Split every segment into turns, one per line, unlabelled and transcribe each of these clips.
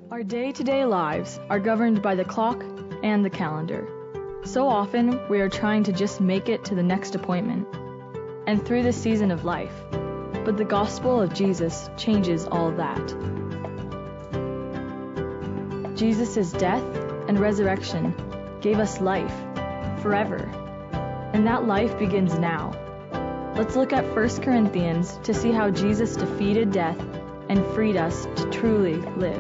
Our day-to-day lives are governed by the clock and the calendar. So often, we are trying to just make it to the next appointment and through this season of life. But the gospel of Jesus changes all that. Jesus' death and resurrection gave us life forever, and that life begins now. Let's look at 1 Corinthians to see how Jesus defeated death and freed us to truly live.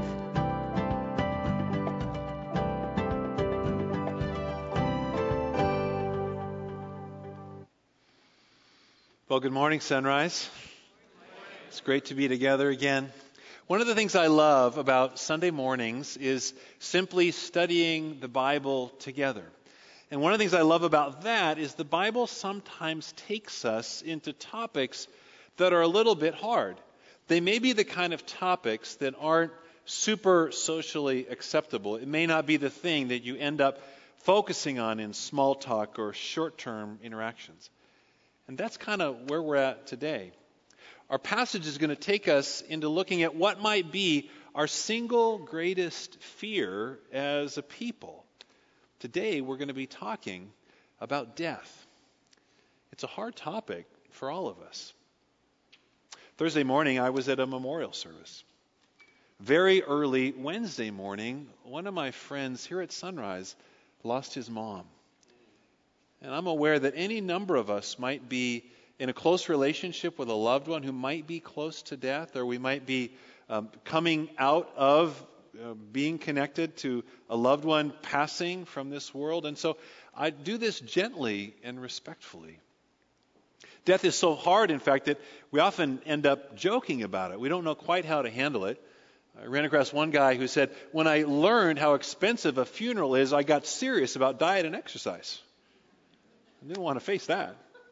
Well, good morning, Sunrise. It's great to be together again. One of the things I love about Sunday mornings is simply studying the Bible together. And one of the things I love about that is the Bible sometimes takes us into topics that are a little bit hard. They may be the kind of topics that aren't super socially acceptable. It may not be the thing that you end up focusing on in small talk or short-term interactions. And that's kind of where we're at today. Our passage is going to take us into looking at what might be our single greatest fear as a people. Today, we're going to be talking about death. It's a hard topic for all of us. Thursday morning, I was at a memorial service. Very early Wednesday morning, one of my friends here at Sunrise lost his mom. And I'm aware that any number of us might be in a close relationship with a loved one who might be close to death, or we might be coming out of being connected to a loved one passing from this world. And so I do this gently and respectfully. Death is so hard, in fact, that we often end up joking about it. We don't know quite how to handle it. I ran across one guy who said, when I learned how expensive a funeral is, I got serious about diet and exercise. I didn't want to face that.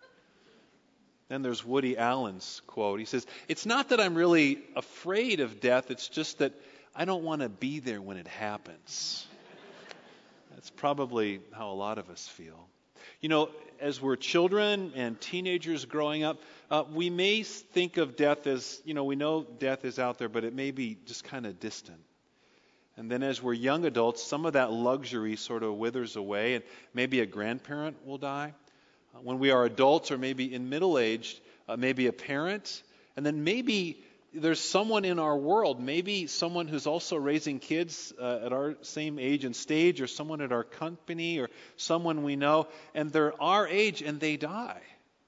Then there's Woody Allen's quote. He says, "It's not that I'm really afraid of death, it's just that I don't want to be there when it happens." That's probably how a lot of us feel. You know, as we're children and teenagers growing up, we may think of death as, we know death is out there, but it may be just kind of distant. And then as we're young adults, some of that luxury sort of withers away, and maybe a grandparent will die. When we are adults or maybe in middle age, maybe a parent. And then maybe there's someone in our world, maybe someone who's also raising kids at our same age and stage, or someone at our company, or someone we know, and they're our age and they die.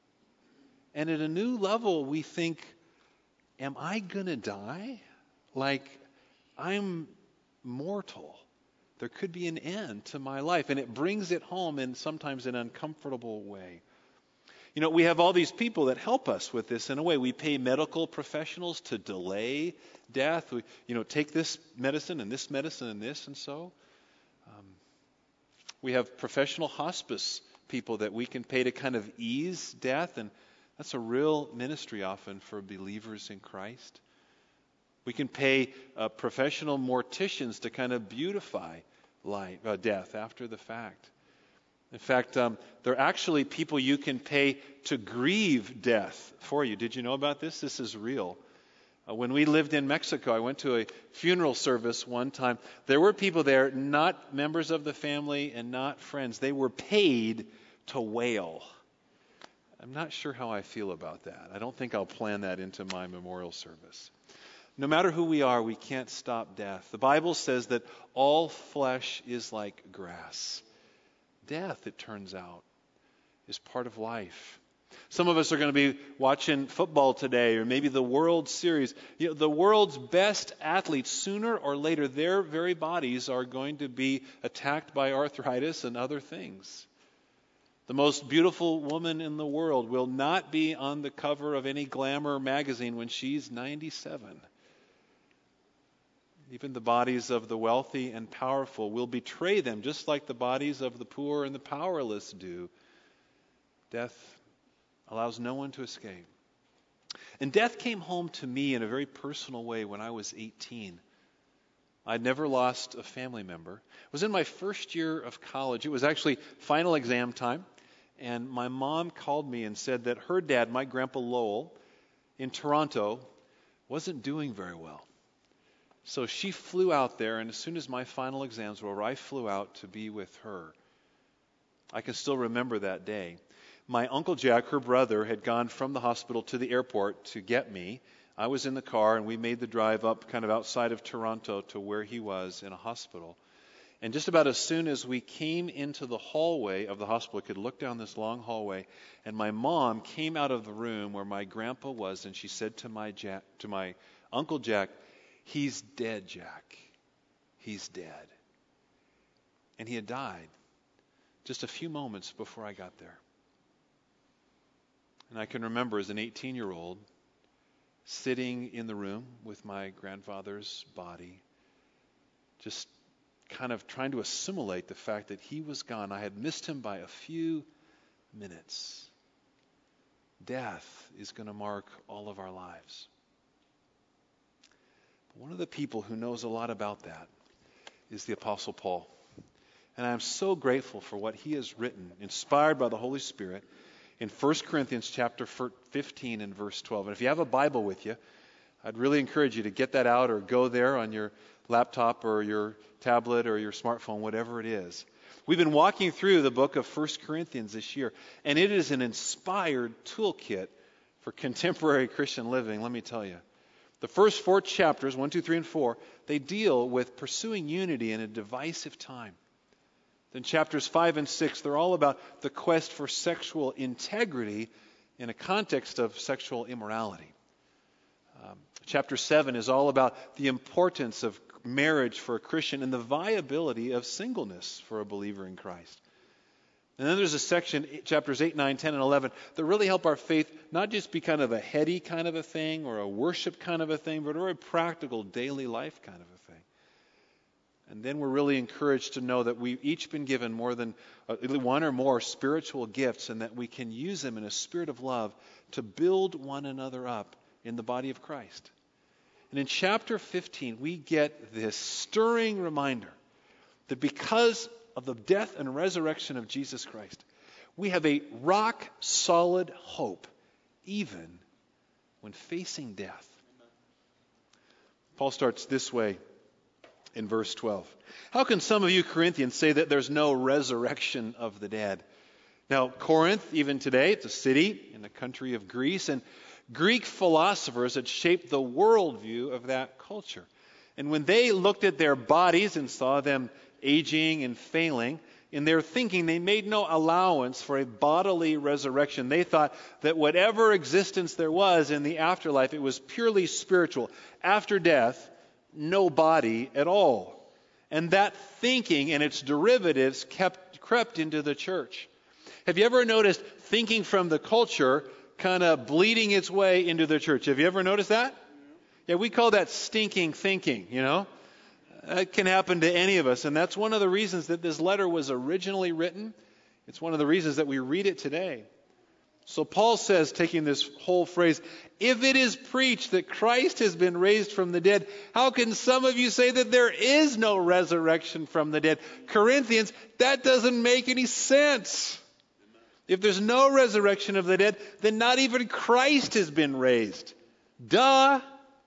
And at a new level, we think, am I going to die? Like, I'm mortal. There could be an end to my life, and it brings it home in sometimes an uncomfortable way. We have all these people that help us with this in a way. We pay medical professionals to delay death. We, take this medicine and this medicine and this and so. We have professional hospice people that we can pay to kind of ease death, and that's a real ministry often for believers in Christ. We can pay professional morticians to kind of beautify death after the fact. In fact, there are actually people you can pay to grieve death for you. Did you know about this? This is real. When we lived in Mexico, I went to a funeral service one time. There were people there, not members of the family and not friends. They were paid to wail. I'm not sure how I feel about that. I don't think I'll plan that into my memorial service. No matter who we are, we can't stop death. The Bible says that all flesh is like grass. Death, it turns out, is part of life. Some of us are going to be watching football today, or maybe the World Series. The world's best athletes, sooner or later, their very bodies are going to be attacked by arthritis and other things. The most beautiful woman in the world will not be on the cover of any glamour magazine when she's 97. Even the bodies of the wealthy and powerful will betray them, just like the bodies of the poor and the powerless do. Death allows no one to escape. And death came home to me in a very personal way when I was 18. I'd never lost a family member. I was in my first year of college. It was actually final exam time. And my mom called me and said that her dad, my grandpa Lowell, in Toronto, wasn't doing very well. So she flew out there, and as soon as my final exams were over, I flew out to be with her. I can still remember that day. My Uncle Jack, her brother, had gone from the hospital to the airport to get me. I was in the car, and we made the drive up kind of outside of Toronto to where he was in a hospital. And just about as soon as we came into the hallway of the hospital, I could look down this long hallway, and my mom came out of the room where my grandpa was, and she said to my Uncle Jack, "He's dead, Jack. He's dead." And he had died just a few moments before I got there. And I can remember as an 18-year-old sitting in the room with my grandfather's body, just kind of trying to assimilate the fact that he was gone. I had missed him by a few minutes. Death is going to mark all of our lives. But one of the people who knows a lot about that is the Apostle Paul. And I'm so grateful for what he has written, inspired by the Holy Spirit, in 1 Corinthians chapter 15 and verse 12. And if you have a Bible with you, I'd really encourage you to get that out or go there on your laptop or your tablet or your smartphone, whatever it is. We've been walking through the book of 1 Corinthians this year, and it is an inspired toolkit for contemporary Christian living, let me tell you. The first 4 chapters, 1, 2, 3, and 4, they deal with pursuing unity in a divisive time. Then chapters 5 and 6, they're all about the quest for sexual integrity in a context of sexual immorality. Chapter 7 is all about the importance of marriage for a Christian and the viability of singleness for a believer in Christ. And then there's a section, chapters 8, 9, 10, and 11, that really help our faith not just be kind of a heady kind of a thing or a worship kind of a thing, but a very practical daily life kind of a thing. And then we're really encouraged to know that we've each been given more than one or more spiritual gifts, and that we can use them in a spirit of love to build one another up in the body of Christ. And in chapter 15, we get this stirring reminder that because of the death and resurrection of Jesus Christ, we have a rock-solid hope, even when facing death. Paul starts this way in verse 12. How can some of you Corinthians say that there's no resurrection of the dead? Now, Corinth, even today, it's a city in the country of Greece, and Greek philosophers had shaped the worldview of that culture. And when they looked at their bodies and saw them aging and failing, in their thinking they made no allowance for a bodily resurrection. They thought that whatever existence there was in the afterlife, it was purely spiritual. After death, no body at all. And that thinking and its derivatives crept into the church. Have you ever noticed thinking from the culture kind of bleeding its way into the church? Have you ever noticed that? Yeah, we call that stinking thinking, you know. That can happen to any of us, and that's one of the reasons that this letter was originally written. It's one of the reasons that we read it today. So Paul says, taking this whole phrase, if it is preached that Christ has been raised from the dead, how can some of you say that there is no resurrection from the dead? Corinthians, that doesn't make any sense. If there's no resurrection of the dead, then not even Christ has been raised. Duh!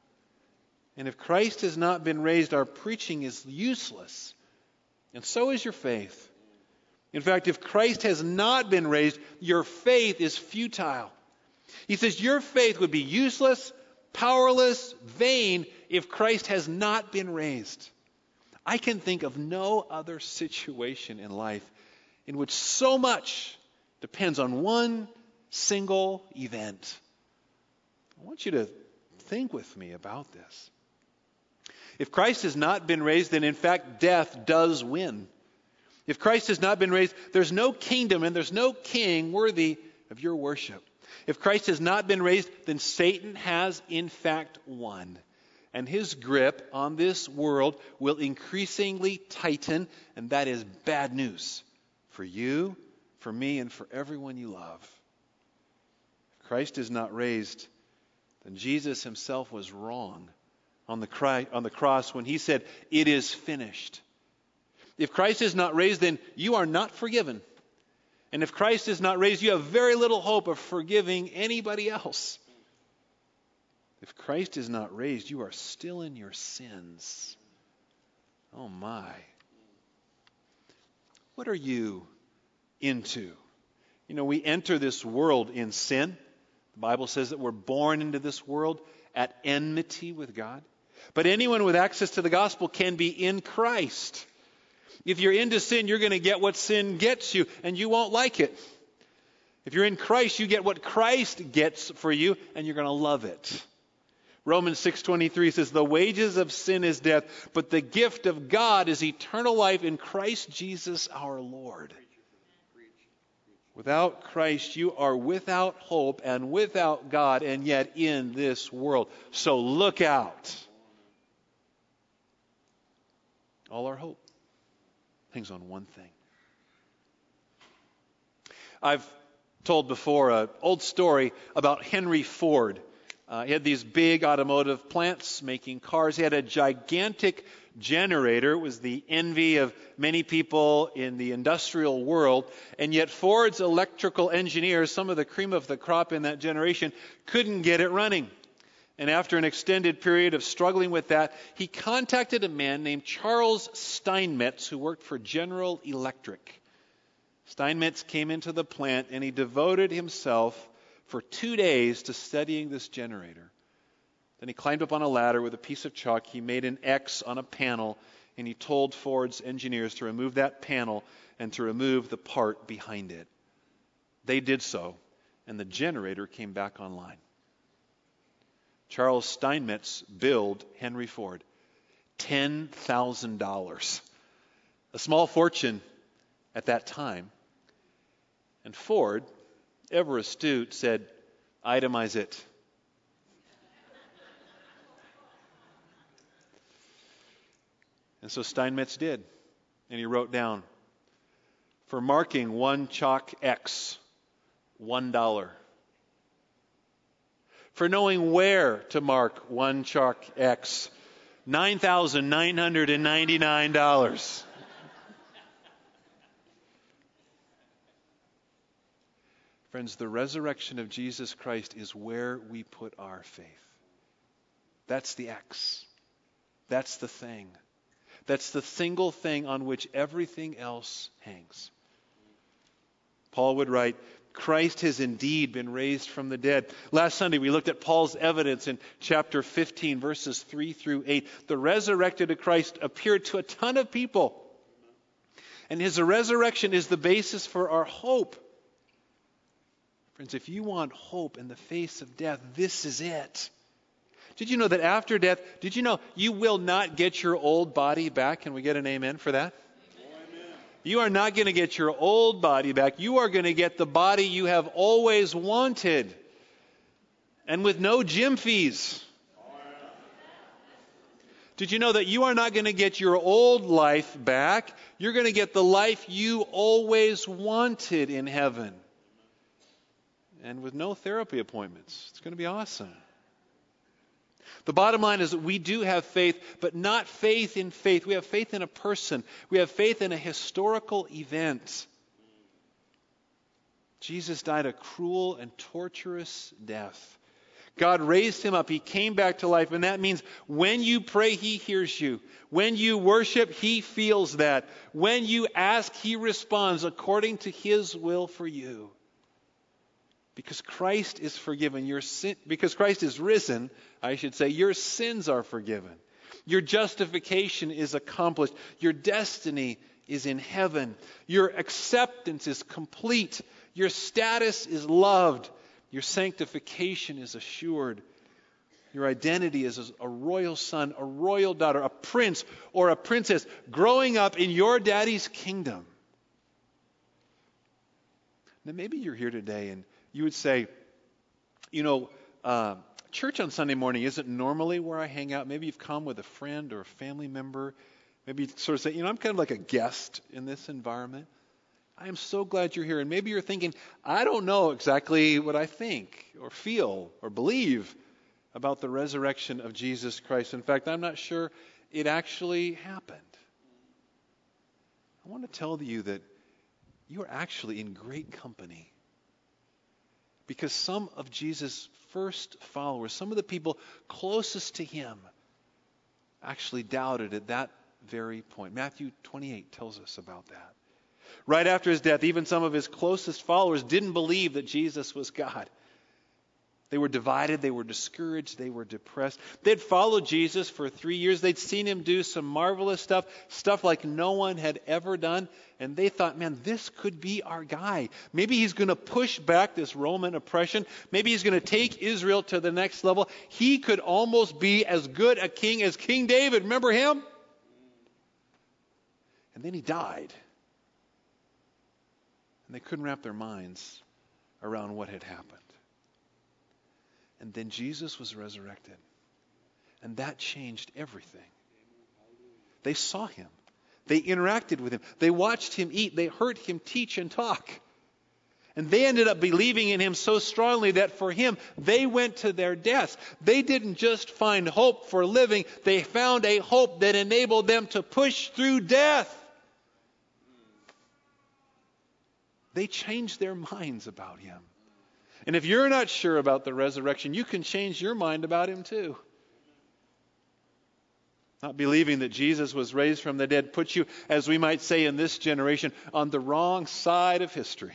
And if Christ has not been raised, our preaching is useless. And so is your faith. In fact, if Christ has not been raised, your faith is futile. He says your faith would be useless, powerless, vain if Christ has not been raised. I can think of no other situation in life in which so much depends on one single event. I want you to think with me about this. If Christ has not been raised, then in fact death does win. If Christ has not been raised, there's no kingdom and there's no king worthy of your worship. If Christ has not been raised, then Satan has in fact won. And his grip on this world will increasingly tighten, and that is bad news for you, for me, and for everyone you love. If Christ is not raised, then Jesus himself was wrong on the cross when he said, "It is finished." If Christ is not raised, then you are not forgiven. And if Christ is not raised, you have very little hope of forgiving anybody else. If Christ is not raised, you are still in your sins. Oh my. What are you into? You know, we enter this world in sin. The Bible says that we're born into this world at enmity with God. But anyone with access to the gospel can be in Christ. If you're into sin, you're going to get what sin gets you, and you won't like it. If you're in Christ, you get what Christ gets for you, and you're going to love it. Romans 6:23 says, the wages of sin is death, but the gift of God is eternal life in Christ Jesus our Lord. Without Christ, you are without hope and without God, and yet in this world. So look out. All our hope hangs on one thing. I've told before an old story about Henry Ford. He had these big automotive plants making cars. He had a gigantic generator. It was the envy of many people in the industrial world. And yet Ford's electrical engineers, some of the cream of the crop in that generation, couldn't get it running. And after an extended period of struggling with that, he contacted a man named Charles Steinmetz, who worked for General Electric. Steinmetz came into the plant and he devoted himself for 2 days to studying this generator. Then he climbed up on a ladder with a piece of chalk. He made an X on a panel, and he told Ford's engineers to remove that panel and to remove the part behind it. They did so, and the generator came back online. Charles Steinmetz billed Henry Ford $10,000, a small fortune at that time. And Ford, ever astute, said, itemize it. And so Steinmetz did. And he wrote down, for marking one chalk X, $1. For knowing where to mark one chalk X, $9,999. Friends, the resurrection of Jesus Christ is where we put our faith. That's the X. That's the thing. That's the single thing on which everything else hangs. Paul would write, Christ has indeed been raised from the dead. Last Sunday we looked at Paul's evidence in chapter 15, verses 3 through 8. The resurrected Christ appeared to a ton of people. And his resurrection is the basis for our hope. Friends, if you want hope in the face of death, this is it. Did you know that after death, did you know you will not get your old body back? Can we get an amen for that? Amen. You are not going to get your old body back. You are going to get the body you have always wanted. And with no gym fees. Did you know that you are not going to get your old life back? You're going to get the life you always wanted in heaven. And with no therapy appointments. It's going to be awesome. The bottom line is that we do have faith, but not faith in faith. We have faith in a person. We have faith in a historical event. Jesus died a cruel and torturous death. God raised him up. He came back to life. And that means when you pray, he hears you. When you worship, he feels that. When you ask, he responds according to his will for you. Because Christ is forgiven, because Christ is risen, I should say, your sins are forgiven. Your justification is accomplished. Your destiny is in heaven. Your acceptance is complete. Your status is loved. Your sanctification is assured. Your identity is a royal son, a royal daughter, a prince or a princess growing up in your daddy's kingdom. Now maybe you're here today and you would say, church on Sunday morning isn't normally where I hang out. Maybe you've come with a friend or a family member. Maybe you sort of say, I'm kind of like a guest in this environment. I am so glad you're here. And maybe you're thinking, I don't know exactly what I think or feel or believe about the resurrection of Jesus Christ. In fact, I'm not sure it actually happened. I want to tell you that you are actually in great company. Because some of Jesus' first followers, some of the people closest to him, actually doubted at that very point. Matthew 28 tells us about that. Right after his death, even some of his closest followers didn't believe that Jesus was God. They were divided, they were discouraged, they were depressed. They'd followed Jesus for 3 years. They'd seen him do some marvelous stuff like no one had ever done. And they thought, man, this could be our guy. Maybe he's going to push back this Roman oppression. Maybe he's going to take Israel to the next level. He could almost be as good a king as King David. Remember him? And then he died. And they couldn't wrap their minds around what had happened. And then Jesus was resurrected. And that changed everything. They saw him. They interacted with him. They watched him eat. They heard him teach and talk. And they ended up believing in him so strongly that for him, they went to their deaths. They didn't just find hope for living. They found a hope that enabled them to push through death. They changed their minds about him. And if you're not sure about the resurrection, you can change your mind about him too. Not believing that Jesus was raised from the dead puts you, as we might say in this generation, on the wrong side of history.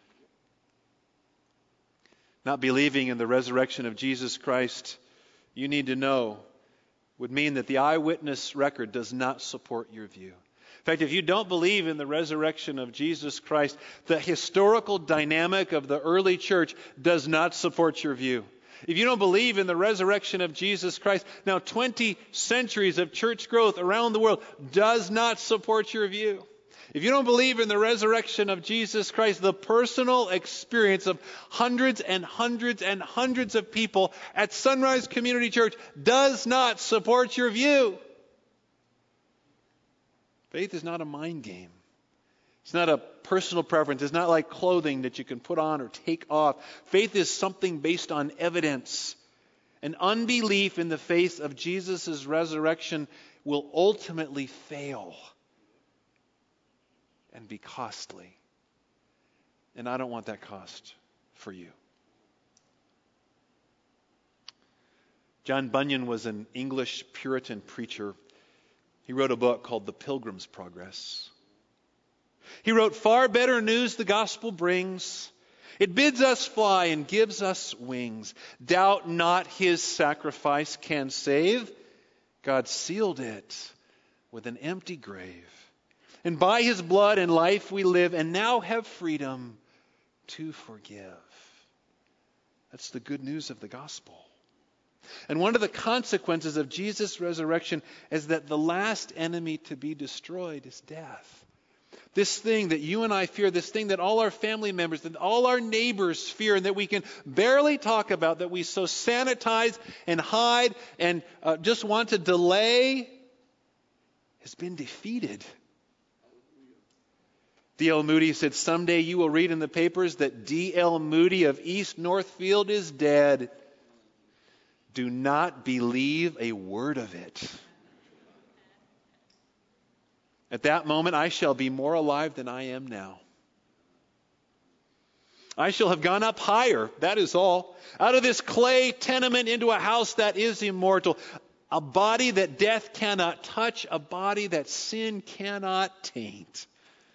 Not believing in the resurrection of Jesus Christ, you need to know, would mean that the eyewitness record does not support your view. In fact, if you don't believe in the resurrection of Jesus Christ, the historical dynamic of the early church does not support your view. If you don't believe in the resurrection of Jesus Christ, now 20 centuries of church growth around the world does not support your view. If you don't believe in the resurrection of Jesus Christ, the personal experience of hundreds and hundreds and hundreds of people at Sunrise Community Church does not support your view. Faith is not a mind game. It's not a personal preference. It's not like clothing that you can put on or take off. Faith is something based on evidence. And unbelief in the face of Jesus' resurrection will ultimately fail and be costly. And I don't want that cost for you. John Bunyan was an English Puritan preacher. He wrote a book called The Pilgrim's Progress. He wrote, "Far better news the gospel brings. It bids us fly and gives us wings. Doubt not his sacrifice can save. God sealed it with an empty grave. And by his blood and life we live and now have freedom to forgive." That's the good news of the gospel. And one of the consequences of Jesus' resurrection is that the last enemy to be destroyed is death. This thing that you and I fear, this thing that all our family members, that all our neighbors fear, and that we can barely talk about, that we so sanitize and hide and just want to delay, has been defeated. D.L. Moody said, "Someday you will read in the papers that D.L. Moody of East Northfield is dead. Do not believe a word of it. At that moment, I shall be more alive than I am now. I shall have gone up higher, that is all. Out of this clay tenement into a house that is immortal. A body that death cannot touch, a body that sin cannot taint."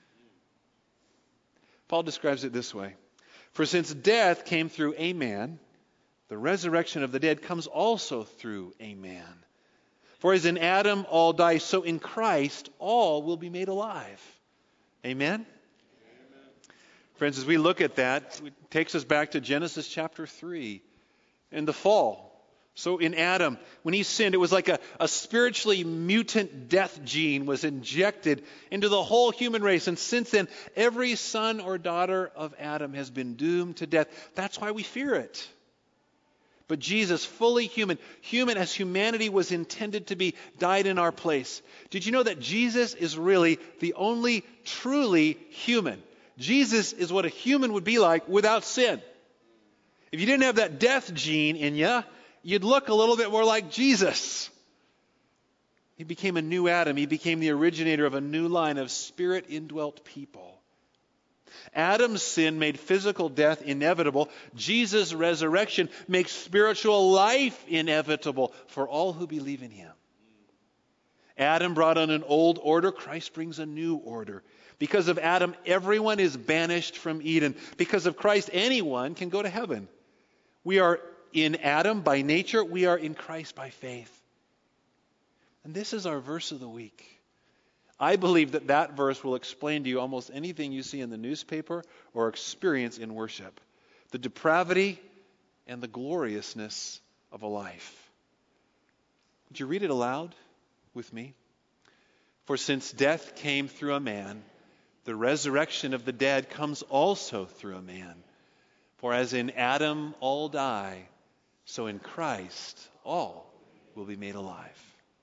Paul describes it this way. "For since death came through a man, the resurrection of the dead comes also through a man. For as in Adam all die, so in Christ all will be made alive." Amen? Amen? Friends, as we look at that, it takes us back to Genesis chapter 3 and the fall. So in Adam, when he sinned, it was like a spiritually mutant death gene was injected into the whole human race. And since then, every son or daughter of Adam has been doomed to death. That's why we fear it. But Jesus, fully human as humanity was intended to be, died in our place. Did you know that Jesus is really the only truly human? Jesus is what a human would be like without sin. If you didn't have that death gene in you, you'd look a little bit more like Jesus. He became a new Adam. He became the originator of a new line of spirit-indwelt people. Adam's sin made physical death inevitable. Jesus' resurrection makes spiritual life inevitable for all who believe in him. Adam brought on an old order. Christ brings a new order. Because of Adam, everyone is banished from Eden. Because of Christ, anyone can go to heaven. We are in Adam by nature. We are in Christ by faith. And this is our verse of the week. I believe that that verse will explain to you almost anything you see in the newspaper or experience in worship. The depravity and the gloriousness of a life. Would you read it aloud with me? For since death came through a man, the resurrection of the dead comes also through a man. For as in Adam all die, so in Christ all will be made alive.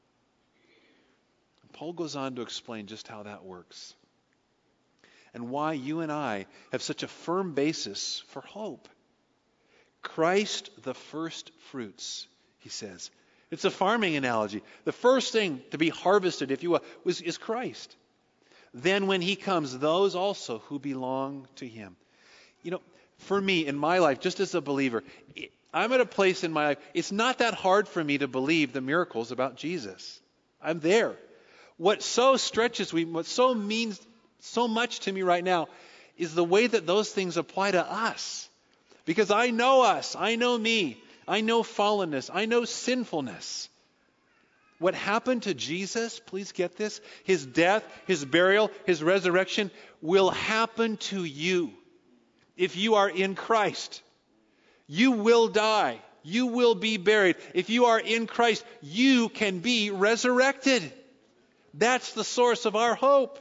Paul goes on to explain just how that works and why you and I have such a firm basis for hope. Christ the first fruits, he says. It's a farming analogy. The first thing to be harvested, if you will, is Christ. Then when he comes, those also who belong to him. You know, for me, in my life, just as a believer, I'm at a place in my life, it's not that hard for me to believe the miracles about Jesus. I'm there. What so stretches me, what so means so much to me right now, is the way that those things apply to us. Because I know us, I know me, I know fallenness, I know sinfulness. What happened to Jesus, please get this, his death, his burial, his resurrection, will happen to you if you are in Christ. You will die. You will be buried. If you are in Christ, you can be resurrected. That's the source of our hope.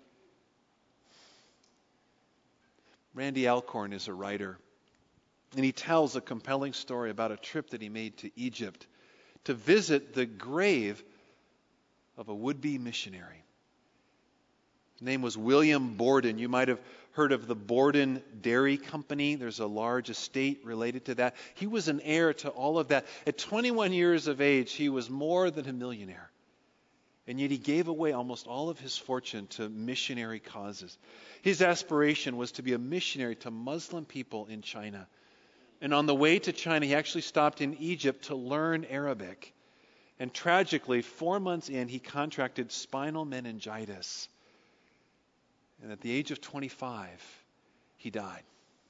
Randy Alcorn is a writer, and he tells a compelling story about a trip that he made to Egypt to visit the grave of a would-be missionary. His name was William Borden. You might have heard of the Borden Dairy Company. There's a large estate related to that. He was an heir to all of that. At 21 years of age, he was more than a millionaire. And yet he gave away almost all of his fortune to missionary causes. His aspiration was to be a missionary to Muslim people in China. And on the way to China, he actually stopped in Egypt to learn Arabic. And tragically, 4 months in, he contracted spinal meningitis. And at the age of 25, he died.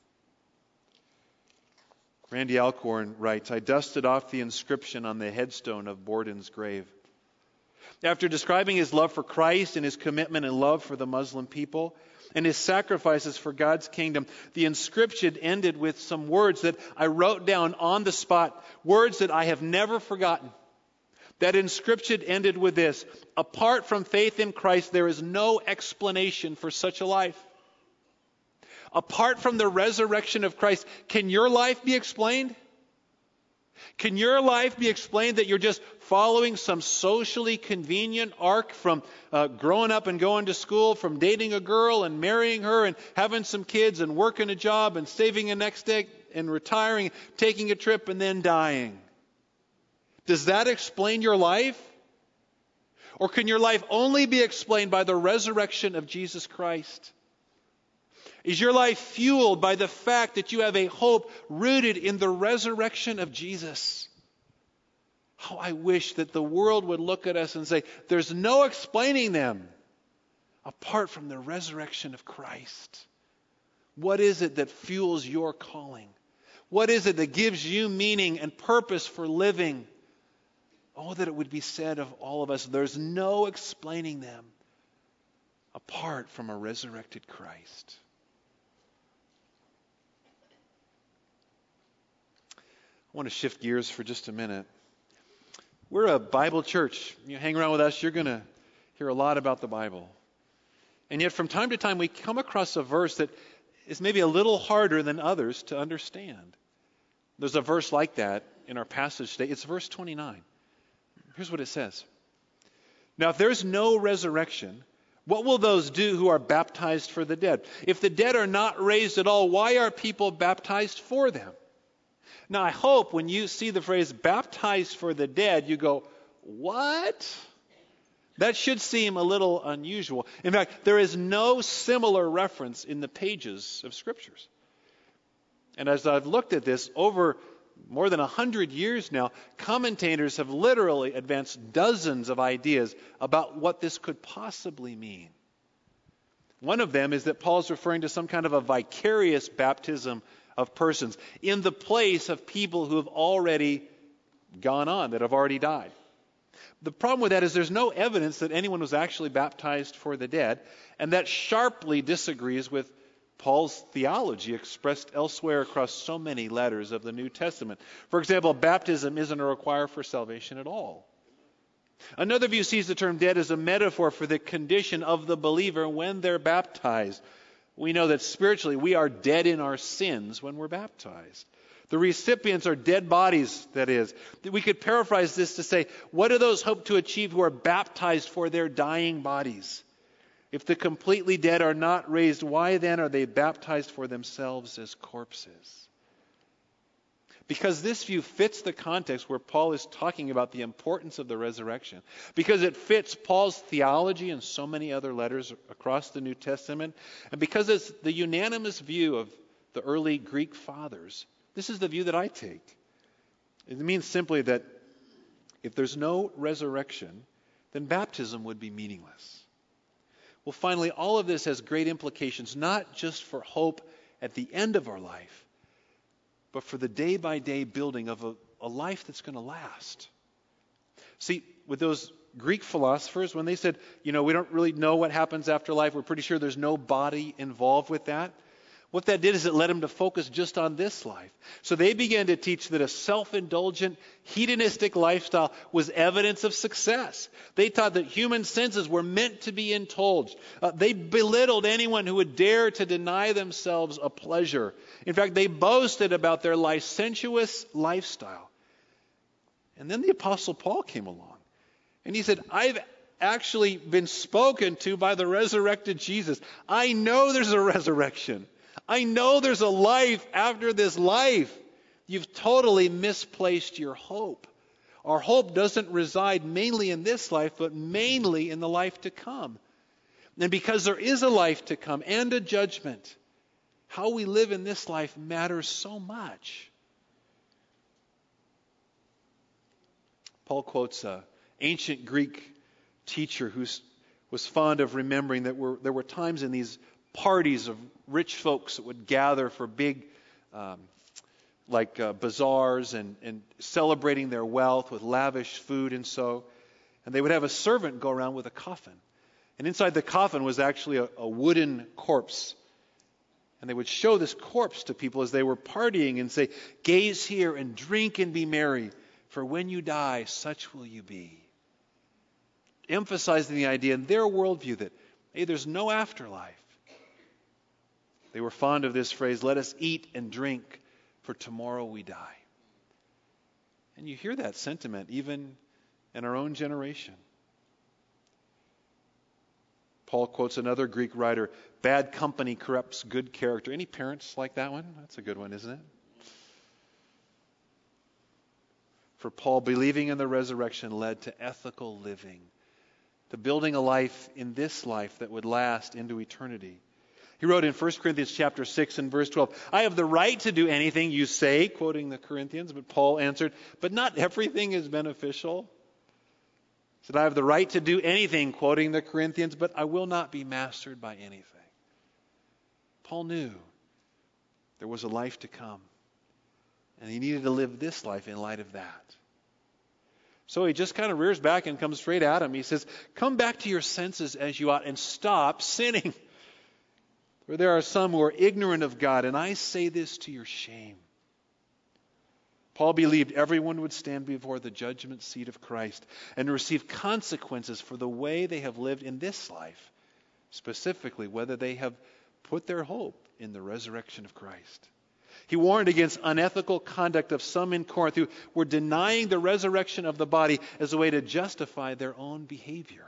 Randy Alcorn writes, I dusted off the inscription on the headstone of Borden's grave. After describing his love for Christ and his commitment and love for the Muslim people and his sacrifices for God's kingdom, the inscription ended with some words that I wrote down on the spot, words that I have never forgotten. That inscription ended with this: apart from faith in Christ, there is no explanation for such a life. Apart from the resurrection of Christ, can your life be explained? Can your life be explained that you're just following some socially convenient arc from growing up and going to school, from dating a girl and marrying her and having some kids and working a job and saving a next egg and retiring, taking a trip and then dying? Does that explain your life? Or can your life only be explained by the resurrection of Jesus Christ? Is your life fueled by the fact that you have a hope rooted in the resurrection of Jesus? How I wish that the world would look at us and say, there's no explaining them apart from the resurrection of Christ. What is it that fuels your calling? What is it that gives you meaning and purpose for living? Oh, that it would be said of all of us, there's no explaining them apart from a resurrected Christ. I want to shift gears for just a minute. We're a Bible church. You hang around with us, you're going to hear a lot about the Bible. And yet from time to time we come across a verse that is maybe a little harder than others to understand. There's a verse like that in our passage today. It's verse 29. Here's what it says. Now, if there's no resurrection, what will those do who are baptized for the dead? If the dead are not raised at all, why are people baptized for them? Now, I hope when you see the phrase baptized for the dead, you go, what? That should seem a little unusual. In fact, there is no similar reference in the pages of Scriptures. And as I've looked at this over more than 100 years now, commentators have literally advanced dozens of ideas about what this could possibly mean. One of them is that Paul's referring to some kind of a vicarious baptism of persons in the place of people who have already gone on, that have already died. The problem with that is there's no evidence that anyone was actually baptized for the dead, and that sharply disagrees with Paul's theology expressed elsewhere across so many letters of the New Testament. For example, baptism isn't a requirement for salvation at all. Another view sees the term dead as a metaphor for the condition of the believer when they're baptized. We know that spiritually we are dead in our sins when we're baptized. The recipients are dead bodies, that is. We could paraphrase this to say, what do those hope to achieve who are baptized for their dying bodies? If the completely dead are not raised, why then are they baptized for themselves as corpses? Because this view fits the context where Paul is talking about the importance of the resurrection. Because it fits Paul's theology and so many other letters across the New Testament. And because it's the unanimous view of the early Greek fathers, this is the view that I take. It means simply that if there's no resurrection, then baptism would be meaningless. Well, finally, all of this has great implications, not just for hope at the end of our life, but for the day-by-day building of a life that's going to last. See, with those Greek philosophers, when they said, we don't really know what happens after life, we're pretty sure there's no body involved with that, what that did is it led them to focus just on this life. So they began to teach that a self-indulgent, hedonistic lifestyle was evidence of success. They taught that human senses were meant to be indulged. They belittled anyone who would dare to deny themselves a pleasure. In fact, they boasted about their licentious lifestyle. And then the Apostle Paul came along. And he said, I've actually been spoken to by the resurrected Jesus. I know there's a resurrection. I know there's a life after this life. You've totally misplaced your hope. Our hope doesn't reside mainly in this life, but mainly in the life to come. And because there is a life to come and a judgment, how we live in this life matters so much. Paul quotes an ancient Greek teacher who was fond of remembering that there were times in these parties of rich folks that would gather for big bazaars and celebrating their wealth with lavish food and so. And they would have a servant go around with a coffin. And inside the coffin was actually a wooden corpse. And they would show this corpse to people as they were partying and say, gaze here and drink and be merry, for when you die, such will you be. Emphasizing the idea in their worldview that, hey, there's no afterlife. They were fond of this phrase, let us eat and drink, for tomorrow we die. And you hear that sentiment even in our own generation. Paul quotes another Greek writer, bad company corrupts good character. Any parents like that one? That's a good one, isn't it? For Paul, believing in the resurrection led to ethical living, to building a life in this life that would last into eternity. He wrote in 1 Corinthians chapter 6 and verse 12, I have the right to do anything you say, quoting the Corinthians, but Paul answered, but not everything is beneficial. He said, I have the right to do anything, quoting the Corinthians, but I will not be mastered by anything. Paul knew there was a life to come, and he needed to live this life in light of that. So he just kind of rears back and comes straight at him. He says, come back to your senses as you ought and stop sinning. For there are some who are ignorant of God, and I say this to your shame. Paul believed everyone would stand before the judgment seat of Christ and receive consequences for the way they have lived in this life, specifically whether they have put their hope in the resurrection of Christ. He warned against unethical conduct of some in Corinth who were denying the resurrection of the body as a way to justify their own behavior.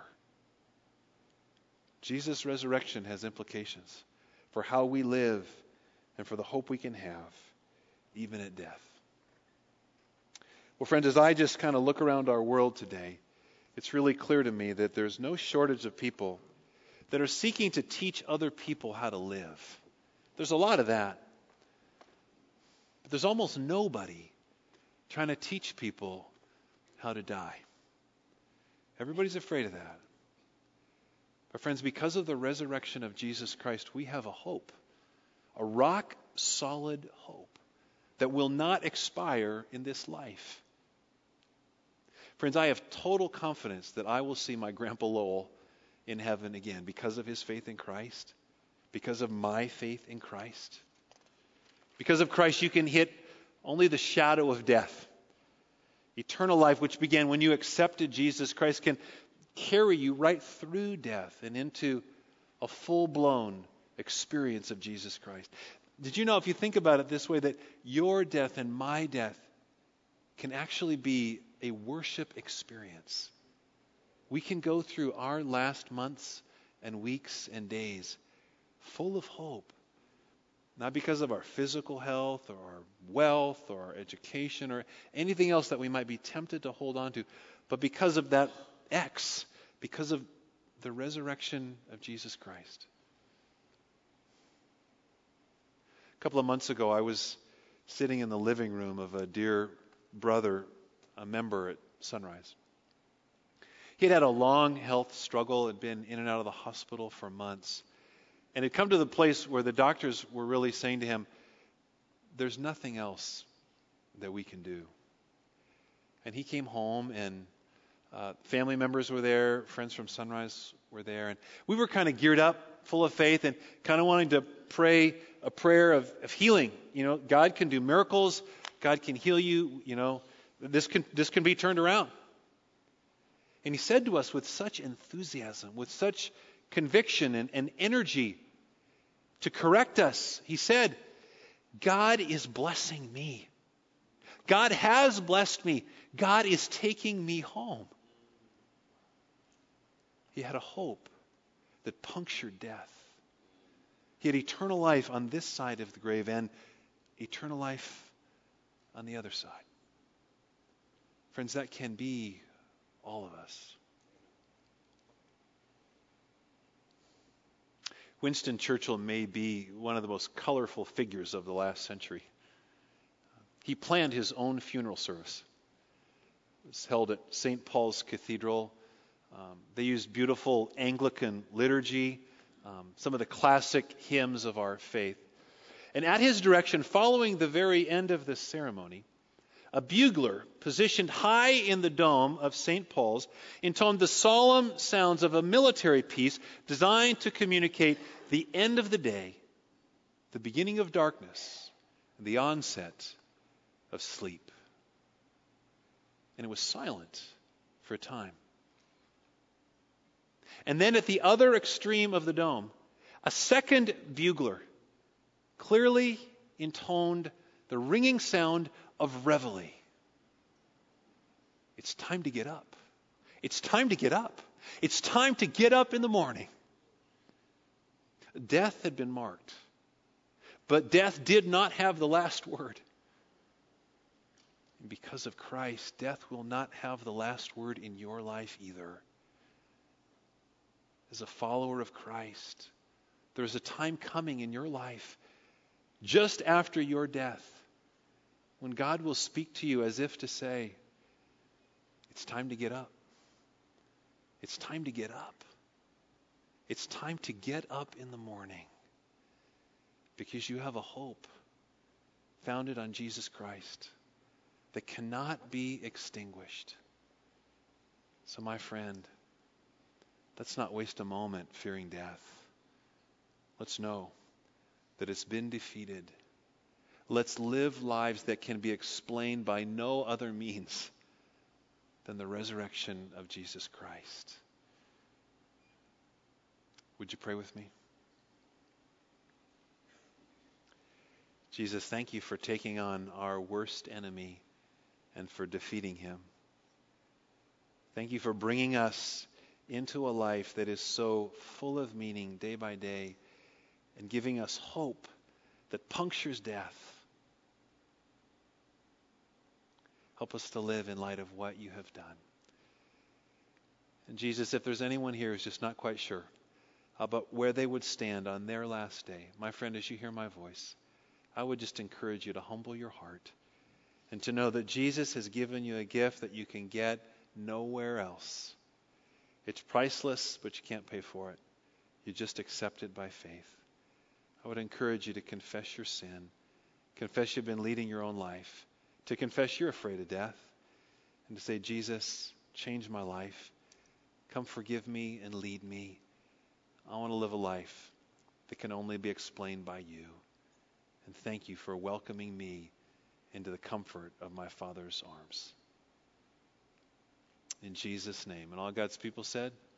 Jesus' resurrection has implications for how we live and for the hope we can have, even at death. Well, friends, as I just kind of look around our world today, it's really clear to me that there's no shortage of people that are seeking to teach other people how to live. There's a lot of that. But there's almost nobody trying to teach people how to die. Everybody's afraid of that. But friends, because of the resurrection of Jesus Christ, we have a hope, a rock-solid hope that will not expire in this life. Friends, I have total confidence that I will see my Grandpa Lowell in heaven again because of his faith in Christ, because of my faith in Christ. Because of Christ, you can hit only the shadow of death. Eternal life, which began when you accepted Jesus Christ, can carry you right through death and into a full-blown experience of Jesus Christ. Did you know, if you think about it this way, that your death and my death can actually be a worship experience? We can go through our last months and weeks and days full of hope. Not because of our physical health or our wealth or our education or anything else that we might be tempted to hold on to, but because of that X, because of the resurrection of Jesus Christ. A couple of months ago, I was sitting in the living room of a dear brother, a member at Sunrise. He had had a long health struggle, had been in and out of the hospital for months, and had come to the place where the doctors were really saying to him, there's nothing else that we can do. And he came home, and family members were there, friends from Sunrise were there, and we were kind of geared up, full of faith, and kind of wanting to pray a prayer of healing. You know, God can do miracles, God can heal you, you know, this can be turned around. And he said to us with such enthusiasm, with such conviction and energy to correct us, he said, God is blessing me. God has blessed me. God is taking me home. He had a hope that punctured death. He had eternal life on this side of the grave and eternal life on the other side. Friends, that can be all of us. Winston Churchill may be one of the most colorful figures of the last century. He planned his own funeral service. It was held at St. Paul's Cathedral. They used beautiful Anglican liturgy, some of the classic hymns of our faith. And at his direction, following the very end of the ceremony, a bugler positioned high in the dome of St. Paul's intoned the solemn sounds of a military piece designed to communicate the end of the day, the beginning of darkness, and the onset of sleep. And it was silent for a time. And then at the other extreme of the dome, a second bugler clearly intoned the ringing sound of reveille. It's time to get up. It's time to get up. It's time to get up in the morning. Death had been marked, but death did not have the last word. And because of Christ, death will not have the last word in your life either. As a follower of Christ, there's a time coming in your life just after your death when God will speak to you as if to say, it's time to get up. It's time to get up. It's time to get up in the morning because you have a hope founded on Jesus Christ that cannot be extinguished. So my friend, let's not waste a moment fearing death. Let's know that it's been defeated. Let's live lives that can be explained by no other means than the resurrection of Jesus Christ. Would you pray with me? Jesus, thank you for taking on our worst enemy and for defeating him. Thank you for bringing us into a life that is so full of meaning day by day and giving us hope that punctures death. Help us to live in light of what you have done. And Jesus, if there's anyone here who's just not quite sure about where they would stand on their last day, my friend, as you hear my voice, I would just encourage you to humble your heart and to know that Jesus has given you a gift that you can get nowhere else. It's priceless, but you can't pay for it. You just accept it by faith. I would encourage you to confess your sin, confess you've been leading your own life, to confess you're afraid of death, and to say, Jesus, change my life. Come forgive me and lead me. I want to live a life that can only be explained by you. And thank you for welcoming me into the comfort of my Father's arms. In Jesus' name. And all God's people said,